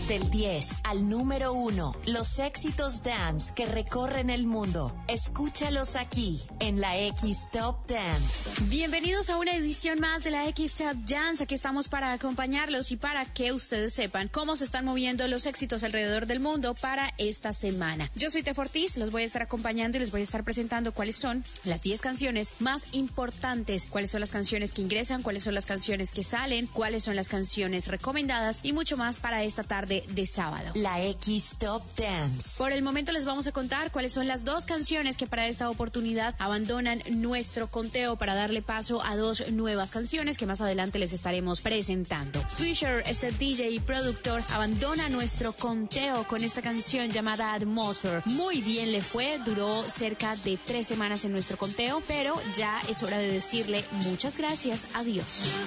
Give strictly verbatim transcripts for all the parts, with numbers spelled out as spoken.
Del diez al número uno, los éxitos dance que recorren el mundo. Escúchalos aquí, en la X Top Dance. Bienvenidos a una edición más de la X Top Dance. Aquí estamos para acompañarlos y para que ustedes sepan cómo se están moviendo los éxitos alrededor del mundo para esta semana. Yo soy Tef Ortiz, los voy a estar acompañando y les voy a estar presentando cuáles son las diez canciones más importantes, cuáles son las canciones que ingresan, cuáles son las canciones que salen, cuáles son las canciones recomendadas y mucho más para esta tarde de sábado. La X Top Dance. Por el momento les vamos a contar cuáles son las dos canciones que para esta oportunidad abandonan nuestro conteo para darle paso a dos nuevas canciones que más adelante les estaremos presentando. Fisher, este D J y productor, abandona nuestro conteo con esta canción llamada Atmosphere. Muy bien le fue, duró cerca de tres semanas en nuestro conteo, pero ya es hora de decirle muchas gracias, adiós.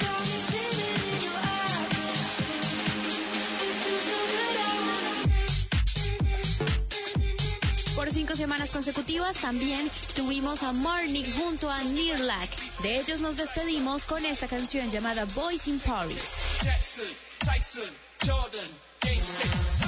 Por cinco semanas consecutivas también tuvimos a Marnik junto a Nirlak. De ellos nos despedimos con esta canción llamada Boys in Paris. Jackson, Tyson, Jordan, Game six.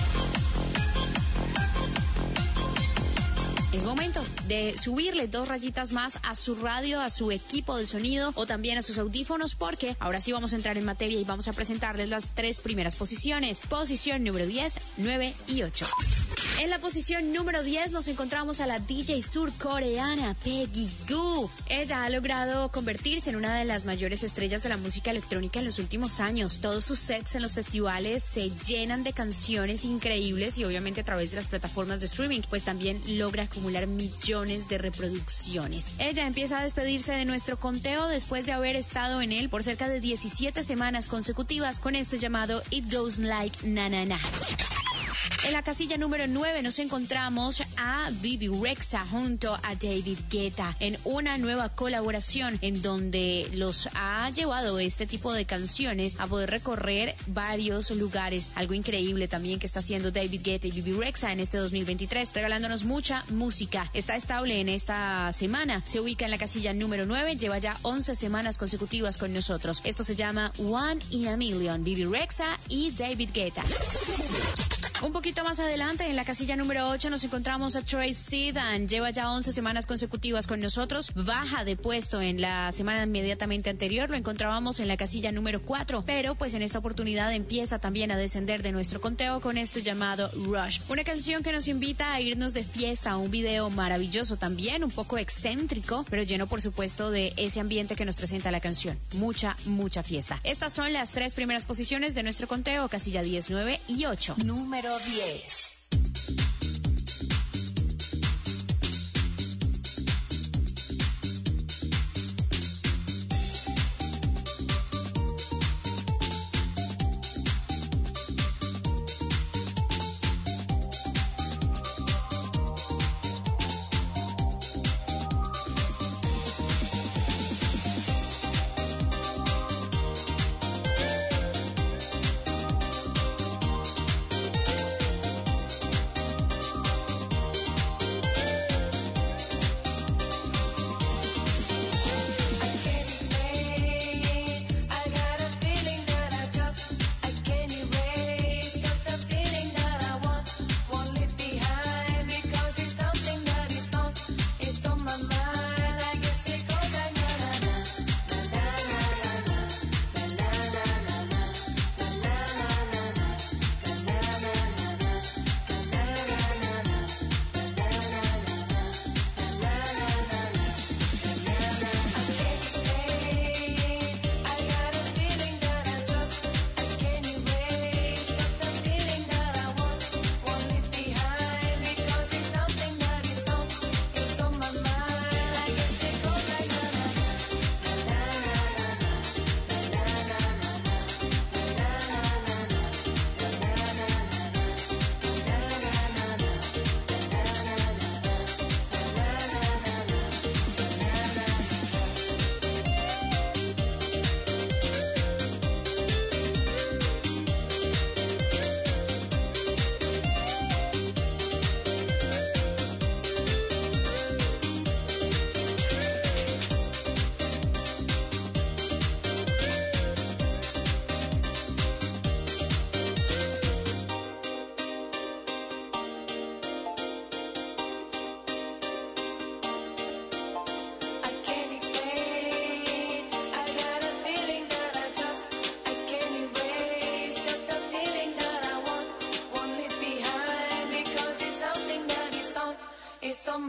Es momento de subirle dos rayitas más a su radio, a su equipo de sonido o también a sus audífonos, porque ahora sí vamos a entrar en materia y vamos a presentarles las tres primeras posiciones. Posición número diez, nueve y ocho. En la posición número diez nos encontramos a la D J surcoreana Peggy Gou. Ella ha logrado convertirse en una de las mayores estrellas de la música electrónica en los últimos años. Todos sus sets en los festivales se llenan de canciones increíbles y obviamente a través de las plataformas de streaming pues también logra acumular millones de reproducciones. Ella empieza a despedirse de nuestro conteo después de haber estado en él por cerca de diecisiete semanas consecutivas con esto llamado It Goes Like Na Na Na. En la casilla número nueve nos encontramos a Bebe Rexha junto a David Guetta en una nueva colaboración en donde los ha llevado este tipo de canciones a poder recorrer varios lugares. Algo increíble también que está haciendo David Guetta y Bebe Rexha en este dos mil veintitrés, regalándonos mucha música. Está estable en esta semana, se ubica en la casilla número nueve, lleva ya once semanas consecutivas con nosotros. Esto se llama One in a Million, Bebe Rexha y David Guetta. Un poquito más adelante, en la casilla número ocho, nos encontramos a Troye Sivan. Lleva ya once semanas consecutivas con nosotros. Baja de puesto en la semana inmediatamente anterior. Lo encontrábamos en la casilla número cuatro. Pero pues en esta oportunidad empieza también a descender de nuestro conteo con esto llamado Rush. Una canción que nos invita a irnos de fiesta. Un video maravilloso también, un poco excéntrico, pero lleno por supuesto de ese ambiente que nos presenta la canción. Mucha, mucha fiesta. Estas son las tres primeras posiciones de nuestro conteo. Casilla diez, nueve y ocho. Número diez.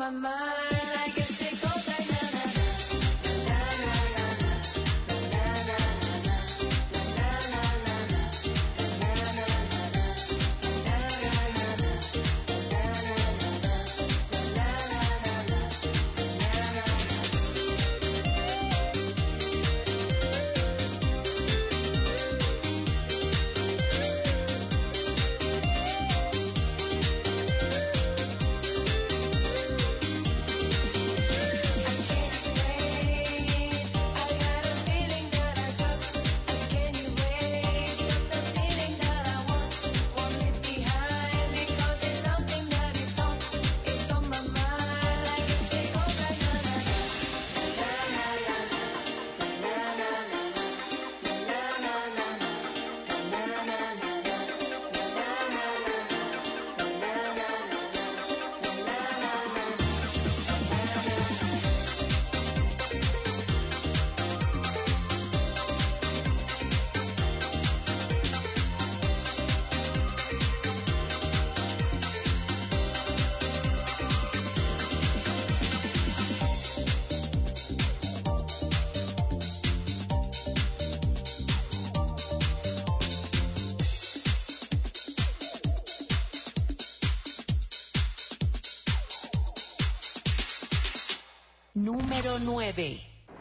my mind. I guess it goes like na na na na na na na na Número nueve.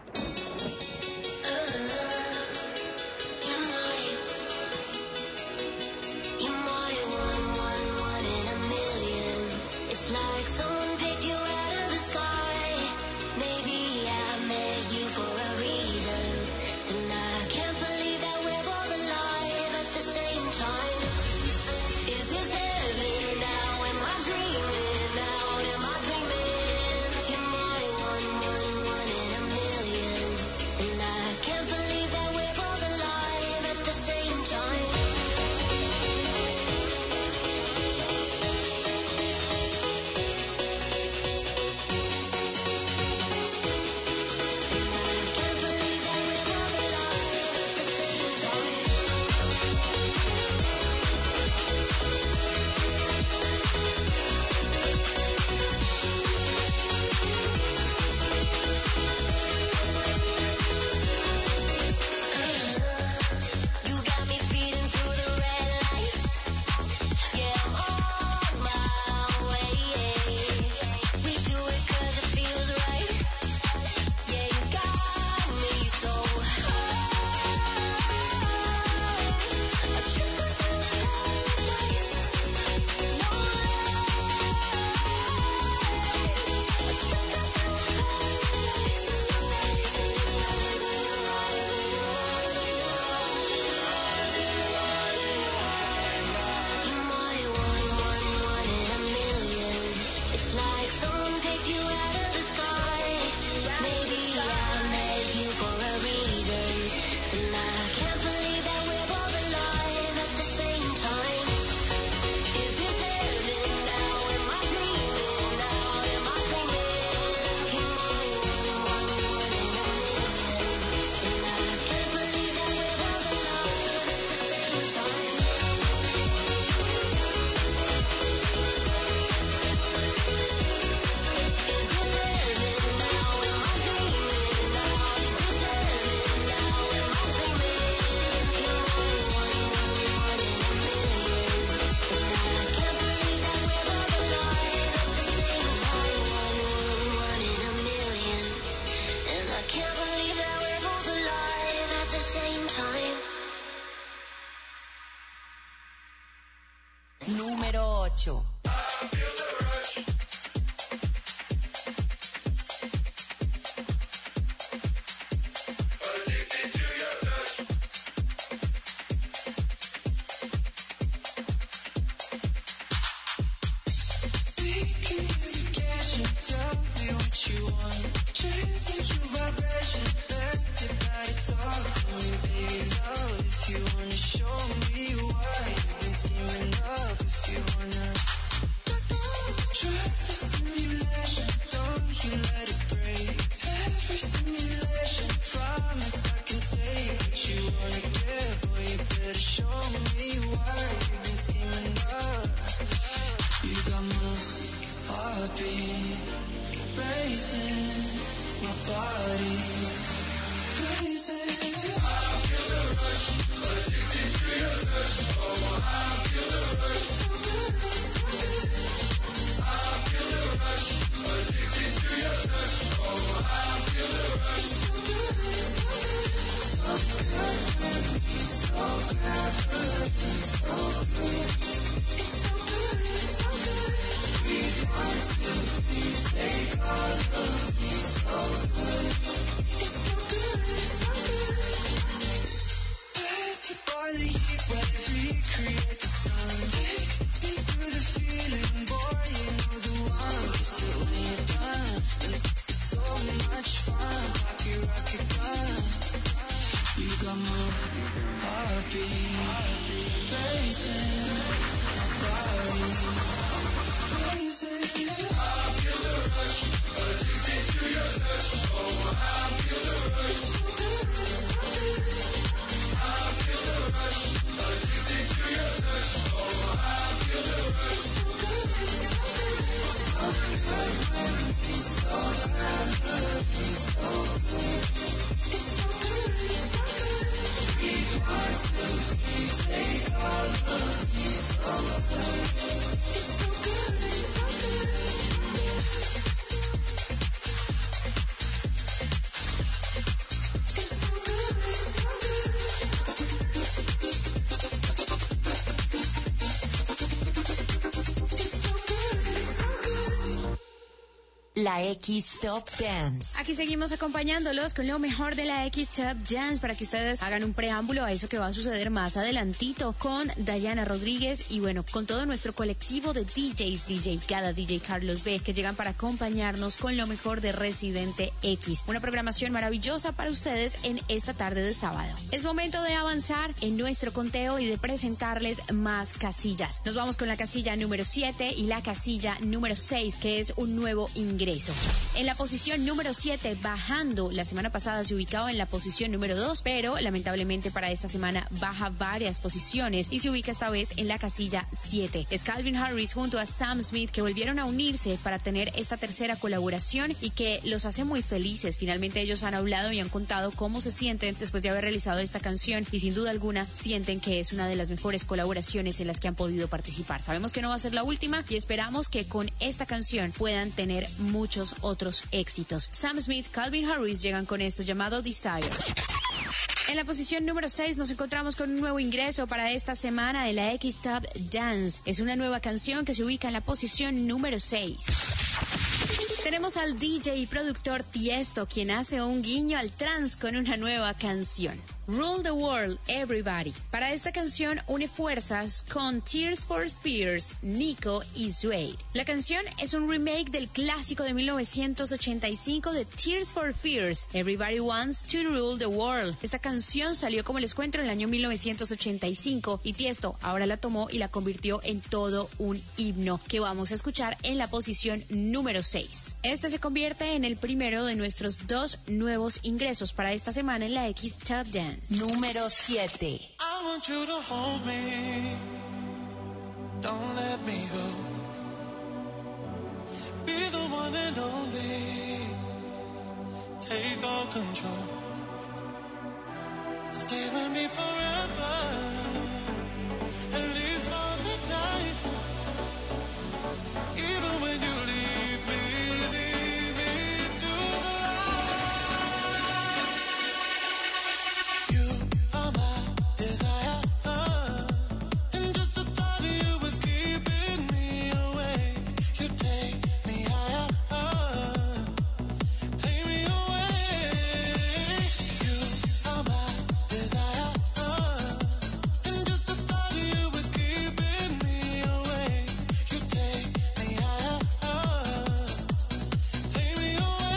Número ocho. Try La X Top Dance. Aquí seguimos acompañándolos con lo mejor de la X Top Dance para que ustedes hagan un preámbulo a eso que va a suceder más adelantito con Dayana Rodríguez y bueno, con todo nuestro colectivo de D Js, D J Gada, D J Carlos B, que llegan para acompañarnos con lo mejor de Residente X. Una programación maravillosa para ustedes en esta tarde de sábado. Es momento de avanzar en nuestro conteo y de presentarles más casillas. Nos vamos con la casilla número siete y la casilla número seis, que es un nuevo ingreso. En la posición número siete, bajando, la semana pasada se ubicaba en la posición número dos, pero lamentablemente para esta semana baja varias posiciones y se ubica esta vez en la casilla siete. Es Calvin Harris junto a Sam Smith, que volvieron a unirse para tener esta tercera colaboración y que los hace muy felices. Finalmente ellos han hablado y han contado cómo se sienten después de haber realizado esta canción y sin duda alguna sienten que es una de las mejores colaboraciones en las que han podido participar. Sabemos que no va a ser la última y esperamos que con esta canción puedan tener muchos otros éxitos. Sam Smith, Calvin Harris llegan con esto llamado Desire. En la posición número seis nos encontramos con un nuevo ingreso para esta semana de la X Top Dance. Es una nueva canción que se ubica en la posición número seis. Tenemos al D J y productor Tiesto, quien hace un guiño al trance con una nueva canción. Rule the World, Everybody. Para esta canción une fuerzas con Tears for Fears, Nico y Suede. La canción es un remake del clásico de mil novecientos ochenta y cinco de Tears for Fears, Everybody Wants to Rule the World. Esta canción salió, como les cuento, en el año mil novecientos ochenta y cinco y Tiesto ahora la tomó y la convirtió en todo un himno que vamos a escuchar en la posición número seis. Este se convierte en el primero de nuestros dos nuevos ingresos para esta semana en la X Top Dance. Número siete. I want you to hold me, don't let me go. Be the one and only, take all control. Stay with me forever, at least for the night. Even when you leave me, leave me to the light. You are my desire, and just the thought of you is keeping me away. You take me higher, take me away. You are my desire, and just the thought of you is keeping me away. You take me higher, take me away.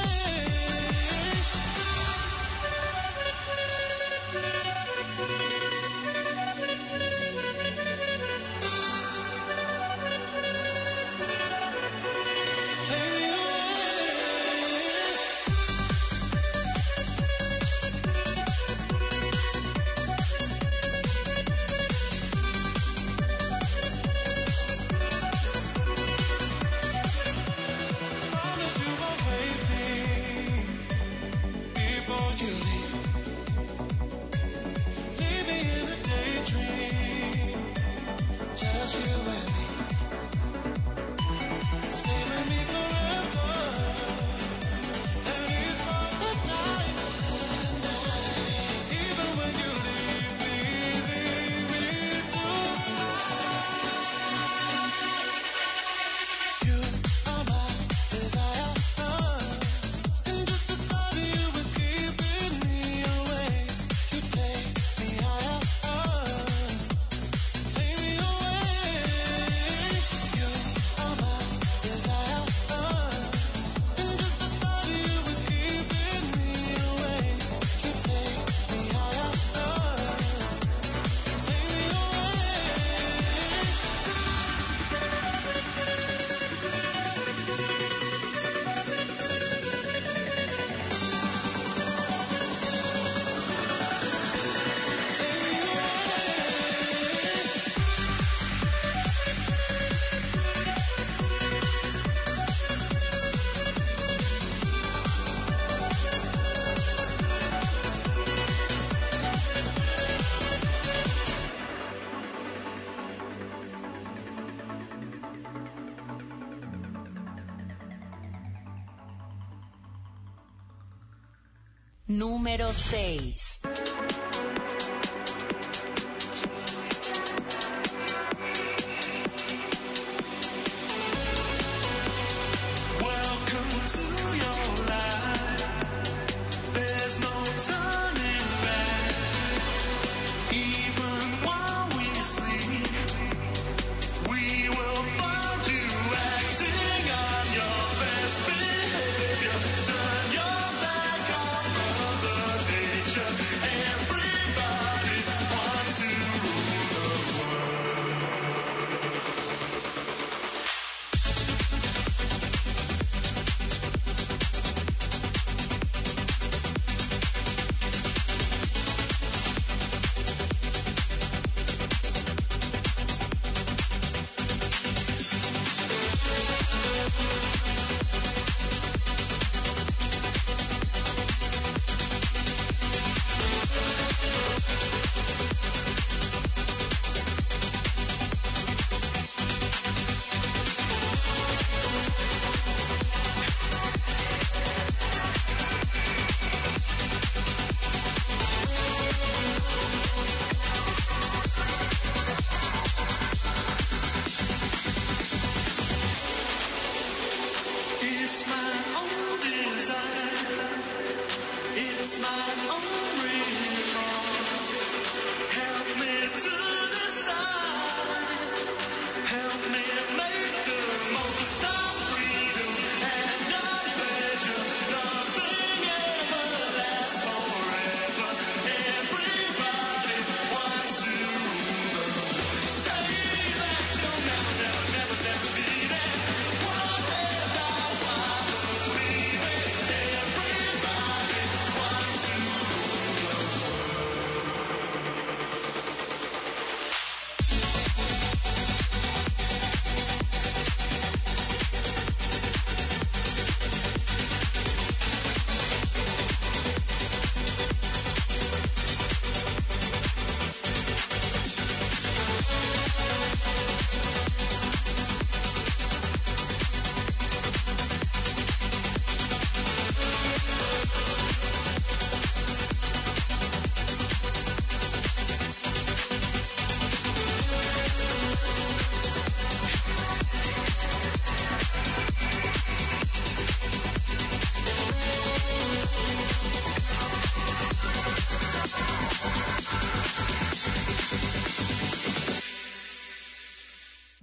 Take me Promise you won't wait me before you leave. Leave me in a daydream, just you and me. Stay with me forever, at least for the night. Even when you leave me, leave me to you are my desire, and just the thought of you is keeping me away. You take me higher, take me away. You are my desire, and just the thought of you is keeping me away. You take me higher, take me away. Número seis. Welcome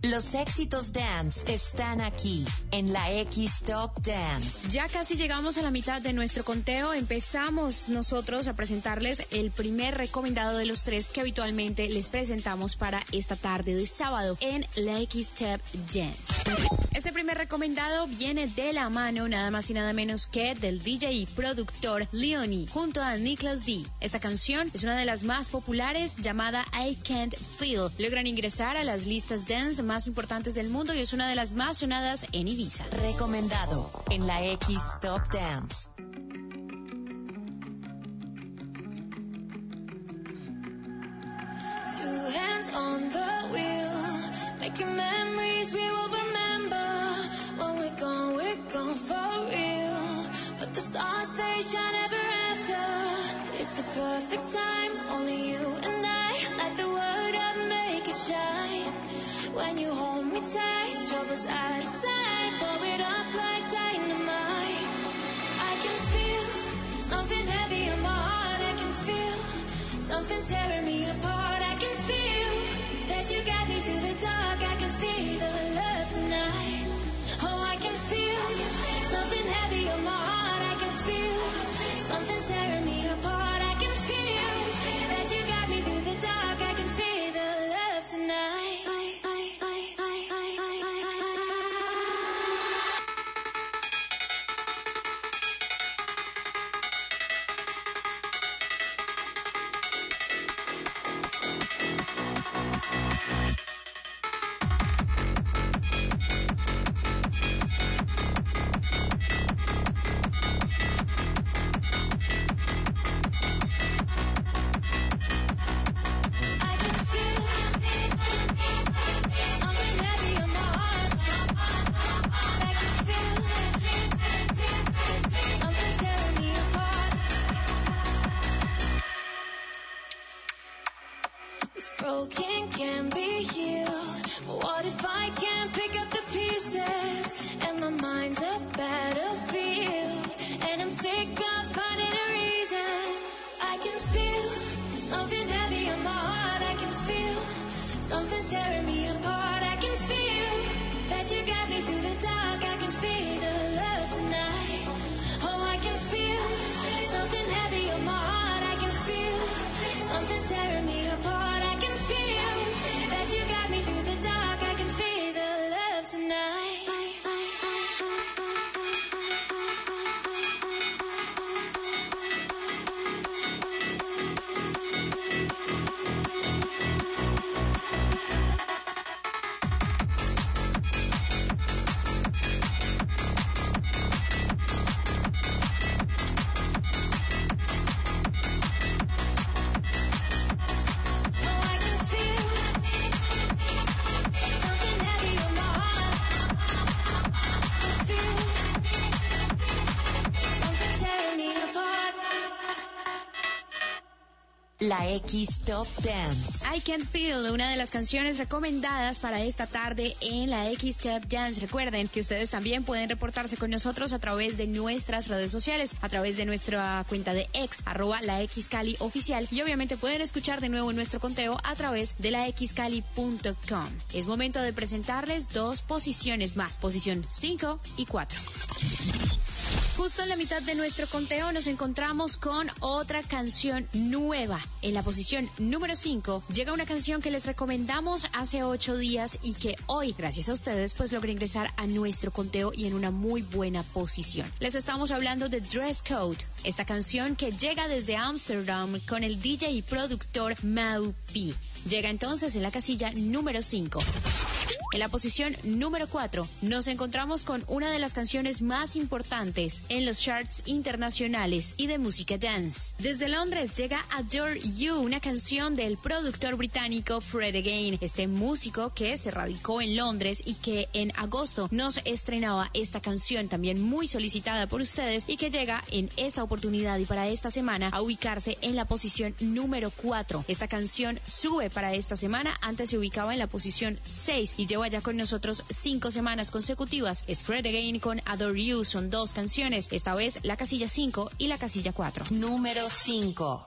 Los éxitos dance están aquí en la X Top Dance. Ya casi llegamos a la mitad de nuestro conteo. Empezamos nosotros a presentarles el primer recomendado de los tres que habitualmente les presentamos para esta tarde de sábado en la X Top Dance. Este primer recomendado viene de la mano nada más y nada menos que del D J y productor Leonie junto a Nicholas D. Esta canción es una de las más populares, llamada I Can't Feel. Logran ingresar a las listas dance más importantes del mundo y es una de las más sonadas en Ibiza. Recomendado en la X Top Dance. Two hands on the wheel, making memories we will remember. When we're gone, we're gone for real. But the stars, they shine ever after. It's a perfect time, only you and I. Light the world up, make it shine. When you hold me tight, troubles out of sight. Blow it up like dynamite. I can feel something heavy in my heart. I can feel something tearing me apart. I can feel that you got me through the dark. I can feel the love tonight. Oh, I can feel something heavy in my heart. I can feel something tearing me apart. I can feel that you got me through the dark. I can feel the love tonight. Broken can be healed, but what if I can't pick up the pieces? And my mind's a battlefield, and I'm sick of finding a reason. I can feel something heavy in my heart. I can feel something tearing me apart. I can feel that you got me through the dark. I can feel the love tonight. Oh, I can feel something heavy in my heart. I can feel something tearing me apart. I can feel that you got me through the dark. I can feel the love tonight. La X Top Dance. I Can't Feel, una de las canciones recomendadas para esta tarde en la X Top Dance. Recuerden que ustedes también pueden reportarse con nosotros a través de nuestras redes sociales, a través de nuestra cuenta de ex, arroba la X Cali oficial, y obviamente pueden escuchar de nuevo nuestro conteo a través de la x cali punto com. Es momento de presentarles dos posiciones más, posición cinco y cuatro. Justo en la mitad de nuestro conteo nos encontramos con otra canción nueva. En la posición número cinco llega una canción que les recomendamos hace ocho días y que hoy, gracias a ustedes, pues logra ingresar a nuestro conteo y en una muy buena posición. Les estamos hablando de Dress Code, esta canción que llega desde Ámsterdam con el D J y productor Mau P. Llega entonces en la casilla número cinco. En la posición número cuatro nos encontramos con una de las canciones más importantes en los charts internacionales y de música dance. Desde Londres llega Adore You, una canción del productor británico Fred Again, este músico que se radicó en Londres y que en agosto nos estrenaba esta canción también muy solicitada por ustedes y que llega en esta oportunidad y para esta semana a ubicarse en la posición número cuatro. Esta canción sube para esta semana, antes se ubicaba en la posición seis y lleva ya con nosotros cinco semanas consecutivas. Es Fred Again con Adore You, son dos canciones, esta vez la casilla cinco y la casilla cuatro. Número cinco.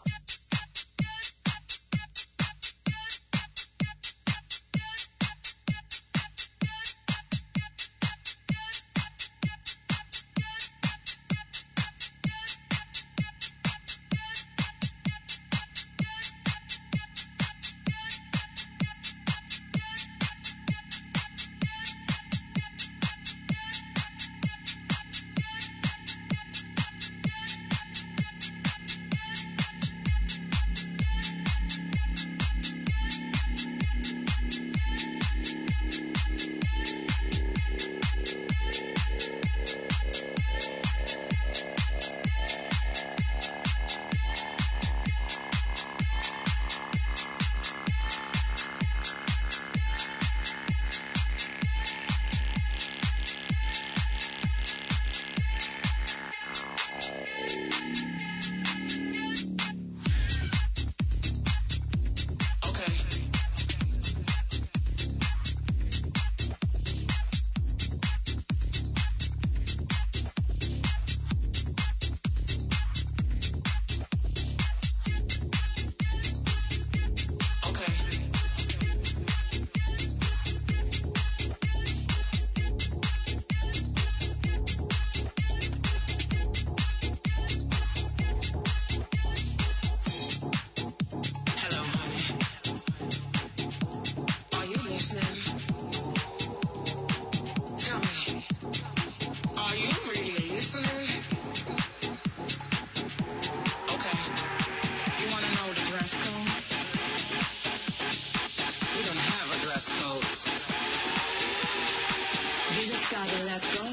just gotta let go.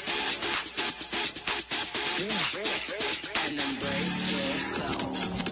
And embrace yourself.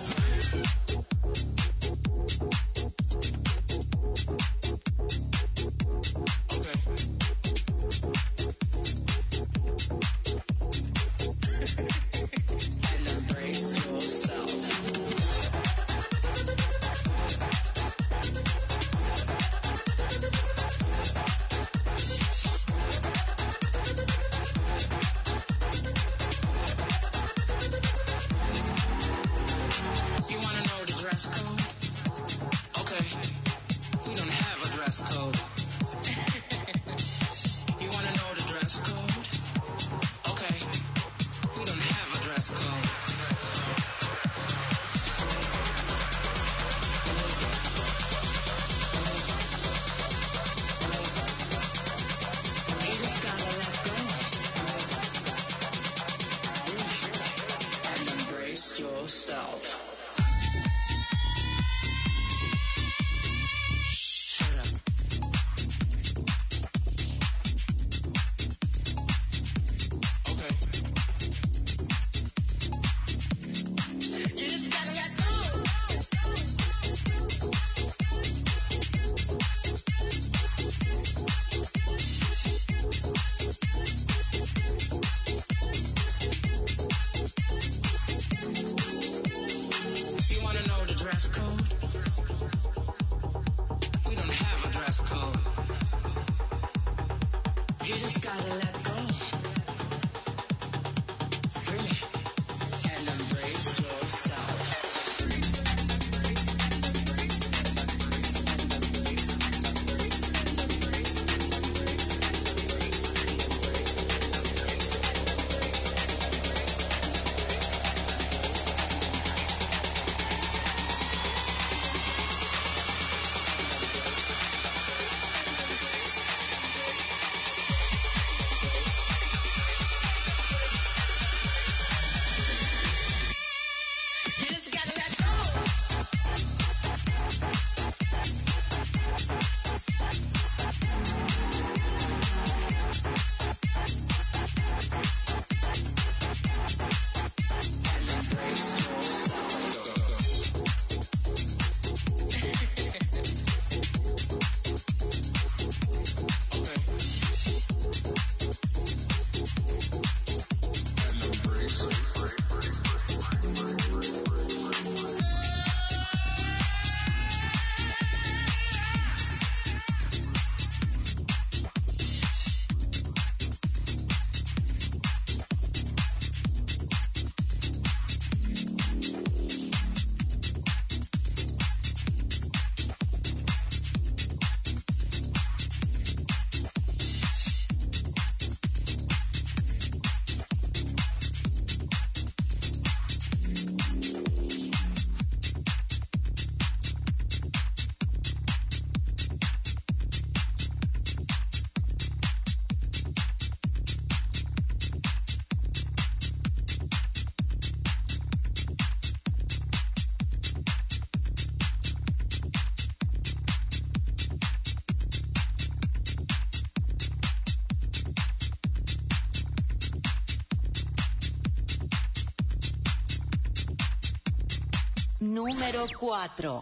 Número cuatro.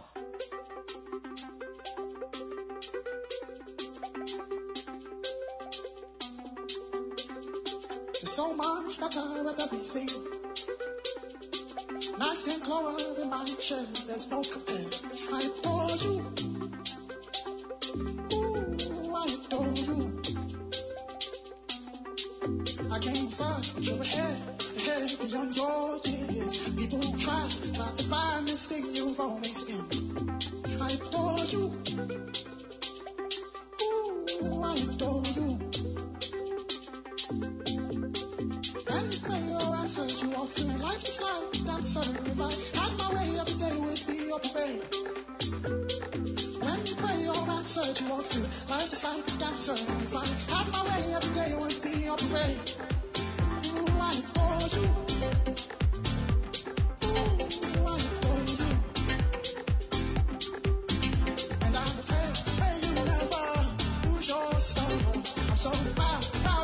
There's so much better with everything. Nice and closer than my chair, there's no compare. I adore you. Ooh, I adore you. I came first, but you're ahead, ahead beyond your years. People try, try to find this thing you've always been. I adore you. Ooh, I adore you. And pray your answers you walk through life just like a dancer. If I had my way, every day would be your parade. When you pray your answers you walk through life just like a dancer. If I had my way, every day would be your parade. Ooh, I adore you. Ooh, I adore you. And I pray, pray you never lose your style. I'm so proud, proud.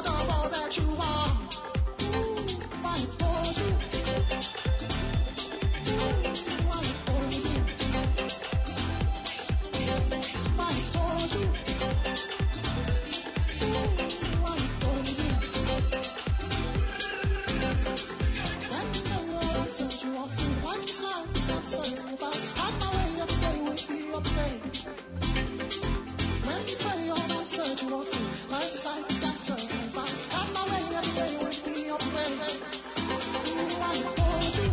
Life's like a dancer. If I had my way, every day would be a parade. Ooh, I adore you.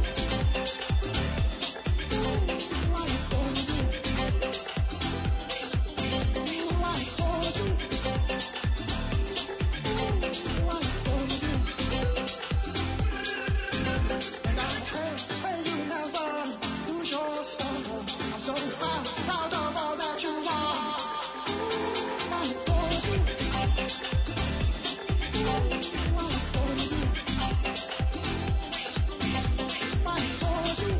Ooh, I adore you. Ooh, I adore you. Ooh, I adore you. And I pray, pray you never lose your style. I'm so proud, proud of all that you are. I adore you. I adore you. I adore you. I adore you.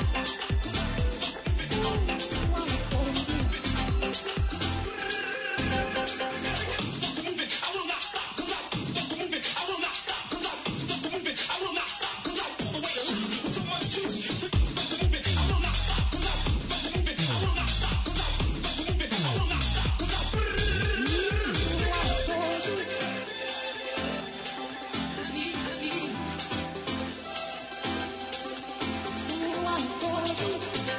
I will not stop, 'cause I don't move it. I will not stop, 'cause I don't move it. I will not stop, 'cause I pull away the light with so much juice. So don't move it. I will not stop, 'cause I don't move it. I will not stop, 'cause I don't move it. I will not stop, 'cause I I adore you. Ooh, I adore you.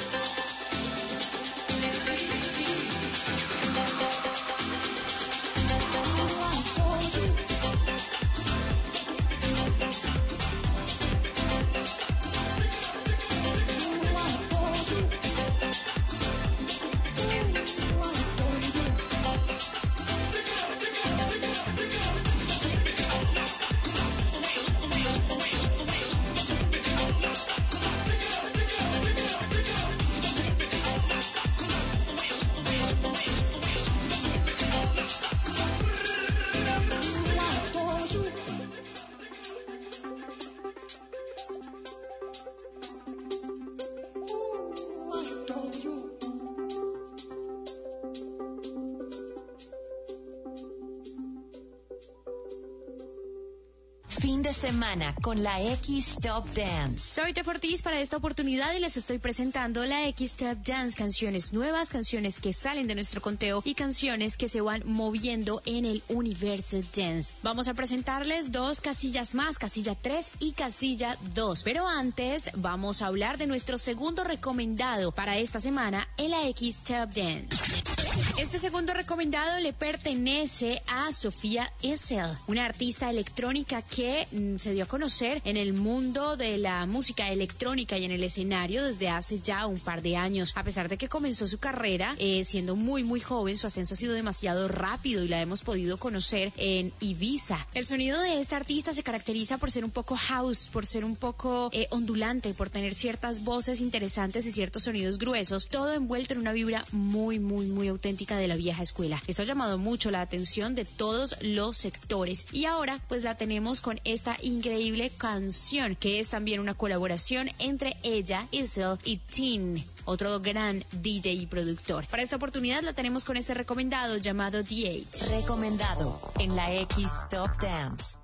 Ooh, I adore you. Ooh, I adore you. Ooh, I adore you. Ooh, I adore you. Ooh, I adore you. Fin de semana con la X Top Dance. Soy Tef Ortiz para esta oportunidad y les estoy presentando la X Top Dance, canciones nuevas, canciones que salen de nuestro conteo y canciones que se van moviendo en el universo dance. Vamos a presentarles dos casillas más, casilla tres y casilla dos. Pero antes vamos a hablar de nuestro segundo recomendado para esta semana en la X Top Dance. Este segundo recomendado le pertenece a Sophia Issel, una artista electrónica que mm, se dio a conocer en el mundo de la música electrónica y en el escenario desde hace ya un par de años. A pesar de que comenzó su carrera eh, siendo muy muy joven, su ascenso ha sido demasiado rápido y la hemos podido conocer en Ibiza. El sonido de esta artista se caracteriza por ser un poco house, por ser un poco eh, ondulante, por tener ciertas voces interesantes y ciertos sonidos gruesos, todo envuelto en una vibra muy muy muy auténtica de la vieja escuela. Esto ha llamado mucho la atención de todos los sectores y ahora pues la tenemos con esta increíble canción que es también una colaboración entre ella, Issel y Teen, otro gran D J y productor. Para esta oportunidad la tenemos con este recomendado llamado D ocho. Recomendado en la X Top Dance.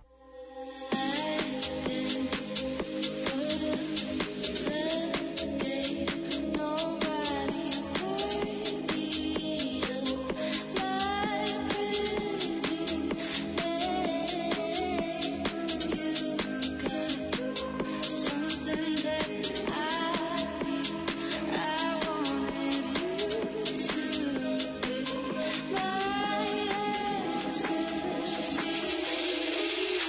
My ecstasy.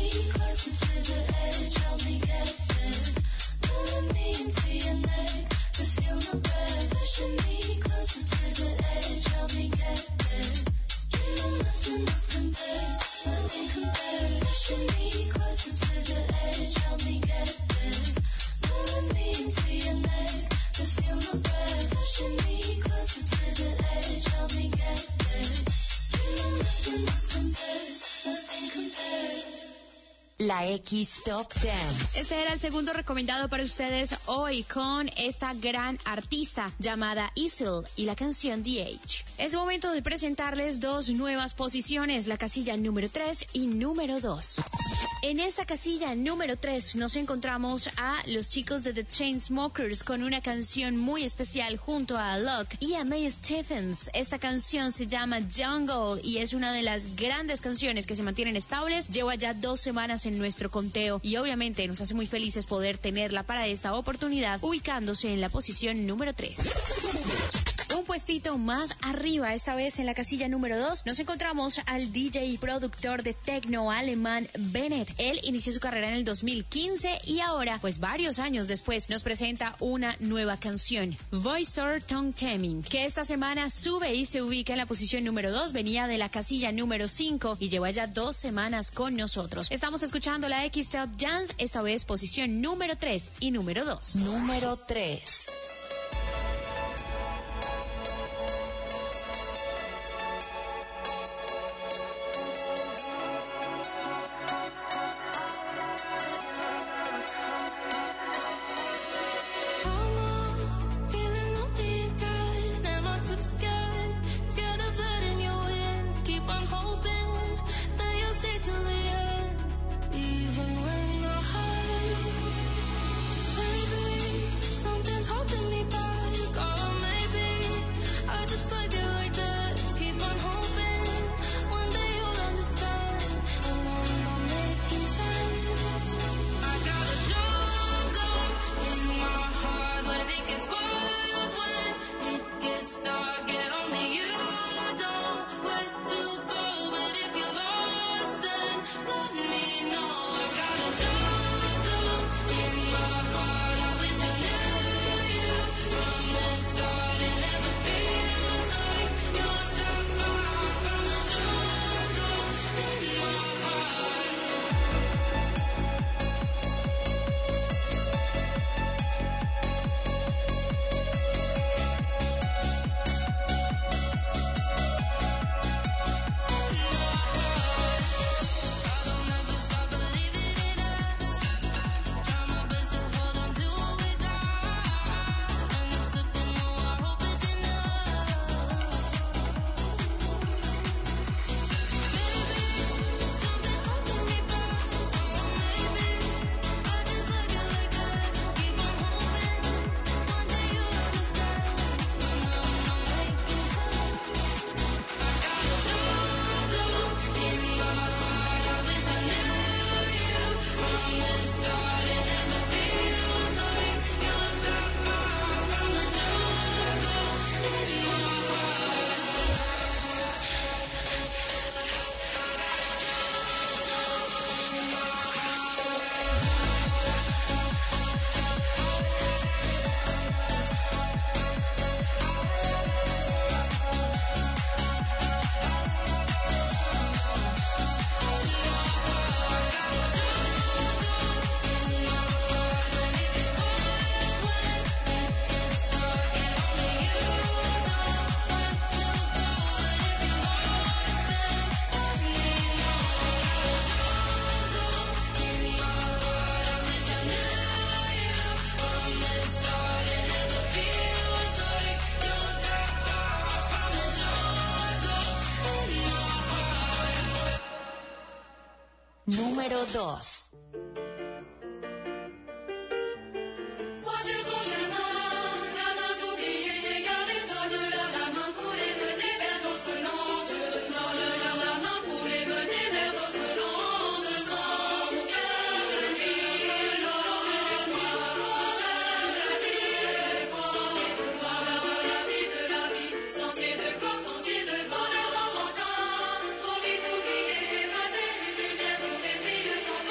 La X Top Dance. Este era el segundo recomendado para ustedes hoy con esta gran artista llamada Isil y la canción The Age. Es momento de presentarles dos nuevas posiciones, la casilla número tres y número dos. En esta casilla número tres nos encontramos a los chicos de The Chainsmokers con una canción muy especial junto a Locke y a Mae Stephens. Esta canción se llama Jungle y es una de las grandes canciones que se mantienen estables. Lleva ya dos semanas en nuestro conteo y obviamente nos hace muy felices poder tenerla para esta oportunidad, ubicándose en la posición número tres. Un puestito más arriba, esta vez en la casilla número dos, nos encontramos al D J y productor de techno alemán Bennett. Él inició su carrera en el dos mil quince y ahora, pues varios años después, nos presenta una nueva canción, Voicer Tongue Taming, que esta semana sube y se ubica en la posición número dos, venía de la casilla número cinco y lleva ya dos semanas con nosotros. Estamos escuchando la X Top Dance, esta vez posición número tres y número dos. Número tres. Número dos. Sentier de gloire, sentier de bonheur,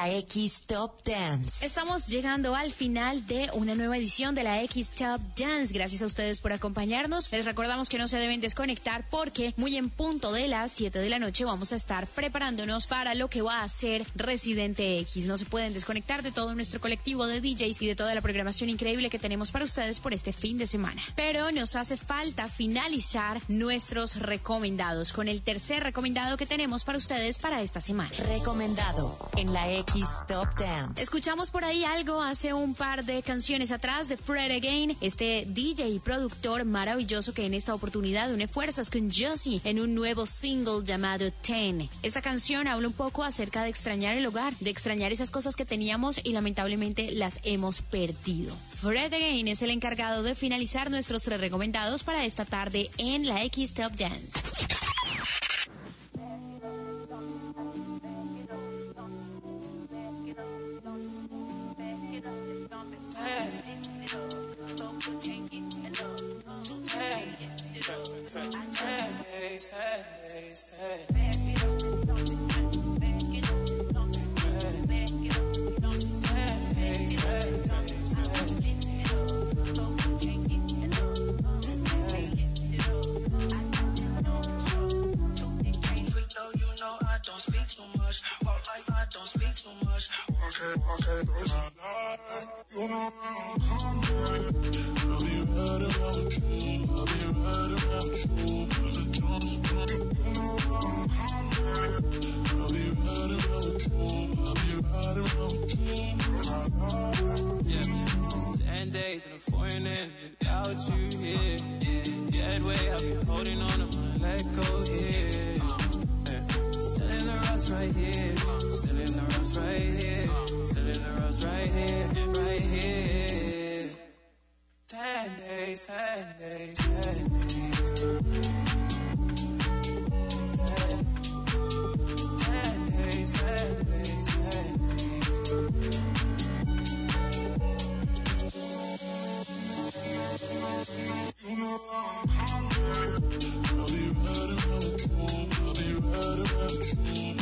la X Top Dance. Estamos llegando al final de una nueva edición de la X Top Dance. Gracias a ustedes por acompañarnos. Les recordamos que no se deben desconectar porque muy en punto de las siete de la noche vamos a estar preparándonos para lo que va a ser Residente X. No se pueden desconectar de todo nuestro colectivo de D Js y de toda la programación increíble que tenemos para ustedes por este fin de semana. Pero nos hace falta finalizar nuestros recomendados con el tercer recomendado que tenemos para ustedes para esta semana. Recomendado en la X Top Dance. Escuchamos por ahí algo hace un par de canciones atrás de Fred Again, este D J y productor maravilloso que en esta oportunidad une fuerzas con Josie en un nuevo single llamado Ten. Esta canción habla un poco acerca de extrañar el hogar, de extrañar esas cosas que teníamos y lamentablemente las hemos perdido. Fred Again es el encargado de finalizar nuestros tres recomendados para esta tarde en la X Top Dance. Speak too much, walk like I don't speak too much. Okay, okay, those are you know I'm hungry. I'll be right around you, I'll be right around you. When the drums come, you know I'm hungry. I'll be right around you, I'll be right around you. Yeah, ten days in a foreign land without you here. Get way, I've been holding on to my let go here. Right here, still in the rush right here, still in the rush right here, right here. Ten days, ten days, ten days. Ten, ten days, ten days, ten days. You know I'm hungry. I'll be right around you, I'll be right around you.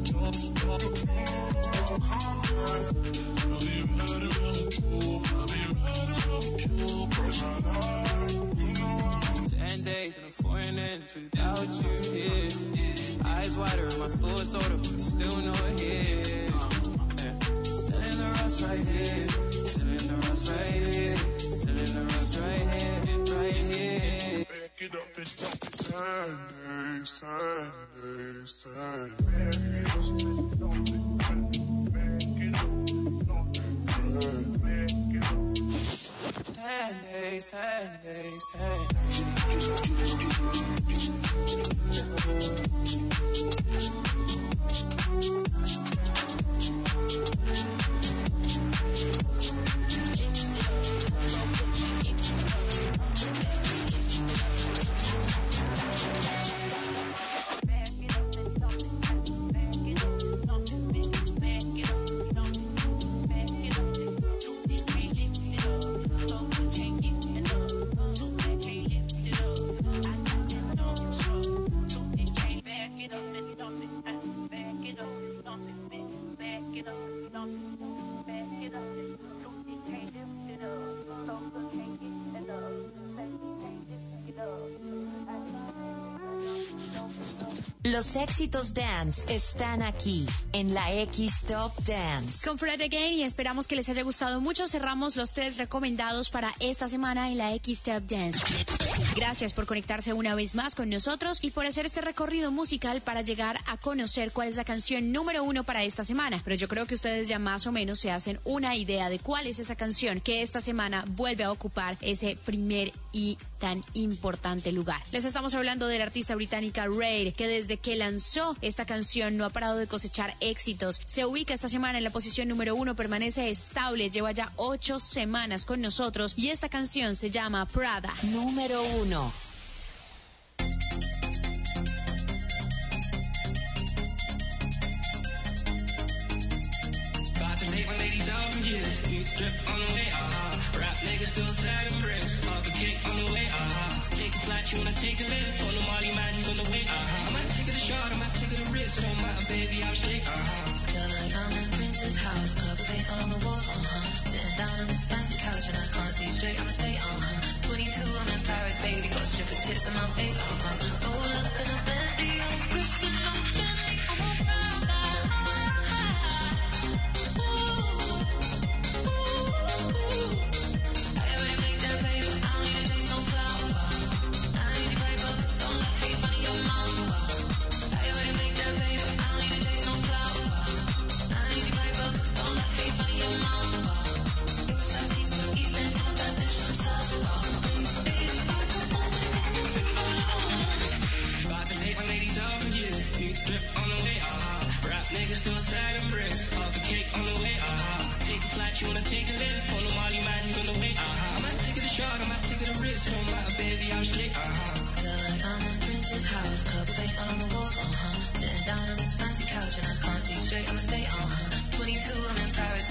Ten days in a foreign land without you here. Eyes wider and my thoughts older, but still no here. Yeah. Still in the rush right here. Still in the rush right here. Still in the rush right here. Right here. Back it up and dump it. Ten days, ten days, ten days. Ten days, ten days, ten Los éxitos dance están aquí en la X Top Dance. Con Fred Again y esperamos que les haya gustado mucho. Cerramos los tres recomendados para esta semana en la X Top Dance. Gracias por conectarse una vez más con nosotros y por hacer este recorrido musical para llegar a conocer cuál es la canción número uno para esta semana. Pero yo creo que ustedes ya más o menos se hacen una idea de cuál es esa canción que esta semana vuelve a ocupar ese primer y tan importante lugar. Les estamos hablando de la artista británica Raid, que desde que lanzó esta canción no ha parado de cosechar éxitos. Se ubica esta semana en la posición número uno, permanece estable, lleva ya ocho semanas con nosotros y esta canción se llama Prada. Número uno. Take a lift on the Molly Madden's on the way. Uh-huh. I might take it a shot, I might take it a risk. It don't matter, baby, I'm straight. Uh-huh. Feel like I'm in Prince princess house, purple paint all on the walls, uh-huh. Sitting down on this fancy couch and I can't see straight, I'ma stay, uh-huh. twenty-two, I'm in Paris, baby, got strippers, tits in my face, uh-huh. Roll up in a Bentley, I'm Christian, I'm Bentley, I'm a Prada. Ooh, ooh, ooh. I already make that paper, I don't need to chase no clout. I need your paper, don't let hate run in your mouth. I already make that paper, I don't need to chase no clout. I need your paper, don't let hate run in your mouth. You said peace from east and all that bitch from south. About to take my ladies out for years. Big drip on the way, uh-huh. Rap niggas still sagging bricks. Off the cake on the way, uh-huh. Take a flight, you wanna take a lift. On the Molly man, he's on the way, uh-huh. I might take it a shot, I might take it a risk. It don't matter, baby, I'm straight, uh-huh. Feel like I'm in Prince's house, purple paint all on the walls, uh-huh. Sitting down on this fancy couch and I can't see straight, I'ma stay, uh-huh. twenty-two, I'm in Paris,